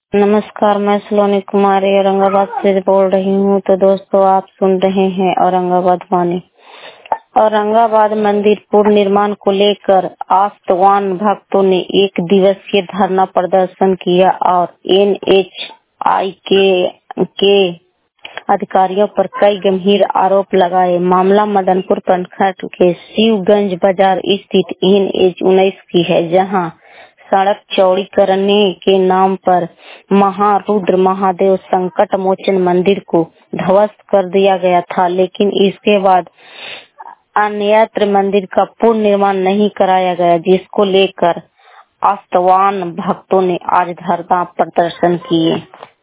नमस्कार, मैं सलोनी कुमारी औरंगाबाद से बोल रही हूँ। तो दोस्तों, आप सुन रहे हैं औरंगाबाद वाणी। औरंगाबाद मंदिर पुनर्निर्माण को लेकर आस्थावान भक्तों ने एक दिवसीय धरना प्रदर्शन किया और NHAI के अधिकारियों पर कई गंभीर आरोप लगाए। मामला मदनपुर प्रखंड के शिवगंज बाजार स्थित NH19 की है, जहां सड़क चौड़ी करने के नाम पर महारुद्र महादेव संकट मोचन मंदिर को ध्वस्त कर दिया गया था, लेकिन इसके बाद अन्यत्र मंदिर का पूर्ण निर्माण नहीं कराया गया, जिसको लेकर आस्थावान भक्तों ने आज धरना प्रदर्शन किए।